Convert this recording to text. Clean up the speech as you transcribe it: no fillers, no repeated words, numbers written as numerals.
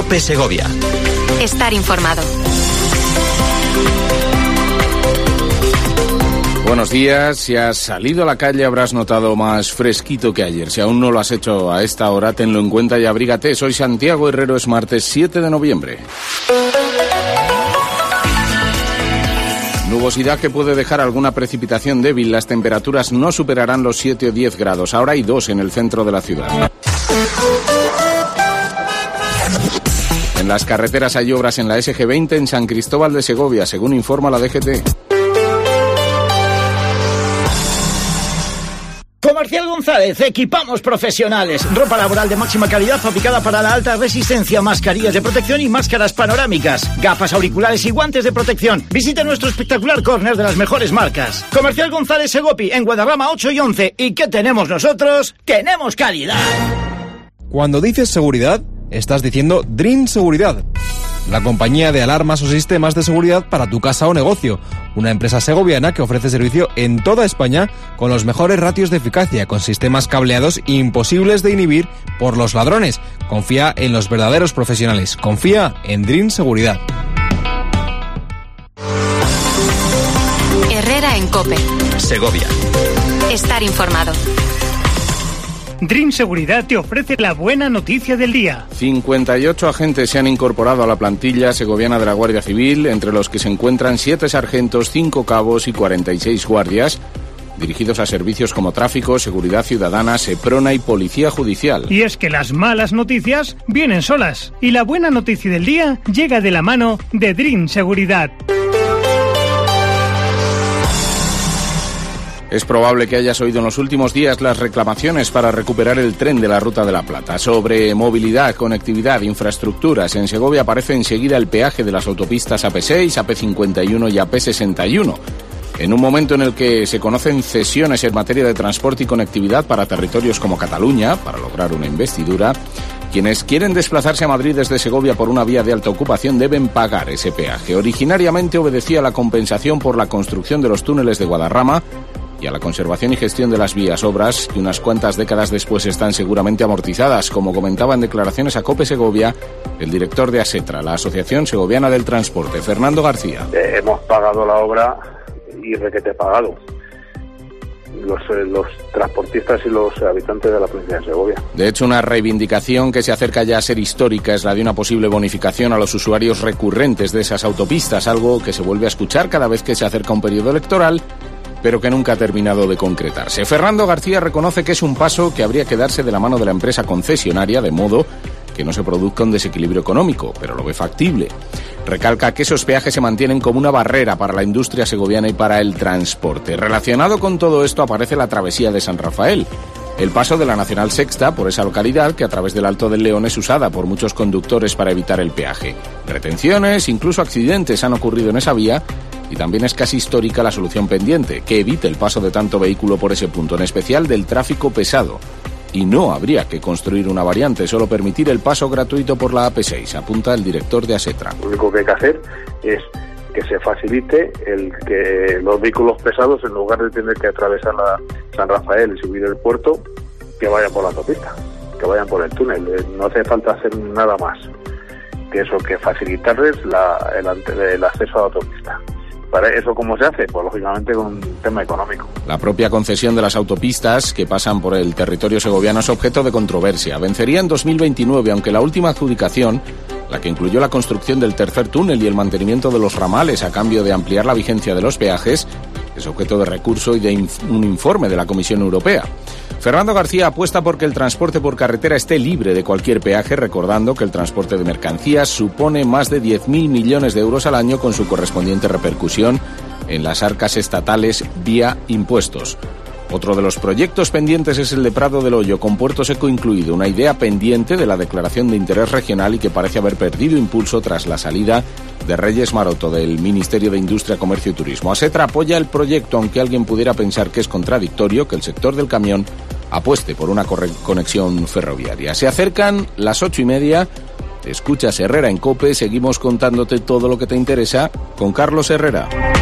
COPE Segovia. Estar informado. Buenos días. Si has salido a la calle habrás notado más fresquito que ayer. Si aún no lo has hecho a esta hora, tenlo en cuenta y abrígate. Soy Santiago Herrero, es martes 7 de noviembre. Nubosidad que puede dejar alguna precipitación débil. Las temperaturas no superarán los 7 o 10 grados. Ahora hay 2 en el centro de la ciudad. En las carreteras hay obras en la SG20 en San Cristóbal de Segovia, según informa la DGT. Comercial González, equipamos profesionales. Ropa laboral de máxima calidad fabricada para la alta resistencia, mascarillas de protección y máscaras panorámicas, gafas, auriculares y guantes de protección. Visita nuestro espectacular córner de las mejores marcas. Comercial González Segopi, en Guadarrama 8 y 11. ¿Y qué tenemos nosotros? ¡Tenemos calidad! Cuando dices seguridad, estás diciendo Dream Seguridad, la compañía de alarmas o sistemas de seguridad para tu casa o negocio. Una empresa segoviana que ofrece servicio en toda España con los mejores ratios de eficacia, con sistemas cableados imposibles de inhibir por los ladrones. Confía en los verdaderos profesionales. Confía en Dream Seguridad. Herrera en COPE Segovia. Estar informado. Dream Seguridad te ofrece la buena noticia del día. 58 agentes se han incorporado a la plantilla segoviana de la Guardia Civil, entre los que se encuentran 7 sargentos, 5 cabos y 46 guardias, dirigidos a servicios como tráfico, seguridad ciudadana, Seprona y policía judicial. Y es que las malas noticias vienen solas, y la buena noticia del día llega de la mano de Dream Seguridad. Es probable que hayas oído en los últimos días las reclamaciones para recuperar el tren de la Ruta de la Plata. Sobre movilidad, conectividad, infraestructuras, en Segovia aparece enseguida el peaje de las autopistas AP6, AP51 y AP61. En un momento en el que se conocen cesiones en materia de transporte y conectividad para territorios como Cataluña, para lograr una investidura, quienes quieren desplazarse a Madrid desde Segovia por una vía de alta ocupación deben pagar ese peaje. Originariamente obedecía a la compensación por la construcción de los túneles de Guadarrama y a la conservación y gestión de las vías, obras que unas cuantas décadas después están seguramente amortizadas, como comentaba en declaraciones a COPE Segovia el director de ASETRA, la Asociación Segoviana del Transporte, Fernando García. Hemos pagado la obra y requete pagado. Los transportistas y los habitantes de la provincia de Segovia. De hecho, una reivindicación que se acerca ya a ser histórica es la de una posible bonificación a los usuarios recurrentes de esas autopistas, algo que se vuelve a escuchar cada vez que se acerca un periodo electoral, pero que nunca ha terminado de concretarse. Fernando García reconoce que es un paso que habría que darse de la mano de la empresa concesionaria, de modo que no se produzca un desequilibrio económico, pero lo ve factible. Recalca que esos peajes se mantienen como una barrera para la industria segoviana y para el transporte. Relacionado con todo esto aparece la travesía de San Rafael, el paso de la Nacional Sexta por esa localidad que a través del Alto del León es usada por muchos conductores para evitar el peaje. Retenciones, incluso accidentes han ocurrido en esa vía. Y también es casi histórica la solución pendiente, que evite el paso de tanto vehículo por ese punto, en especial del tráfico pesado. Y no habría que construir una variante, solo permitir el paso gratuito por la AP6, apunta el director de ASETRA. Lo único que hay que hacer es que se facilite el que los vehículos pesados, en lugar de tener que atravesar la San Rafael y subir el puerto, que vayan por la autopista, que vayan por el túnel. No hace falta hacer nada más que eso, que facilitarles el acceso a la autopista. ¿Para eso cómo se hace? Pues lógicamente con un tema económico. La propia concesión de las autopistas que pasan por el territorio segoviano es objeto de controversia. Vencería en 2029, aunque la última adjudicación, la que incluyó la construcción del tercer túnel y el mantenimiento de los ramales a cambio de ampliar la vigencia de los peajes, es objeto de recurso y de un informe de la Comisión Europea. Fernando García apuesta por que el transporte por carretera esté libre de cualquier peaje, recordando que el transporte de mercancías supone más de 10.000 millones de euros al año con su correspondiente repercusión en las arcas estatales vía impuestos. Otro de los proyectos pendientes es el de Prado del Hoyo, con Puerto Seco incluido, una idea pendiente de la declaración de interés regional y que parece haber perdido impulso tras la salida de Reyes Maroto del Ministerio de Industria, Comercio y Turismo. ASETRA apoya el proyecto, aunque alguien pudiera pensar que es contradictorio que el sector del camión apueste por una conexión ferroviaria. Se acercan las 8:30. Escuchas Herrera en COPE. Seguimos contándote todo lo que te interesa con Carlos Herrera.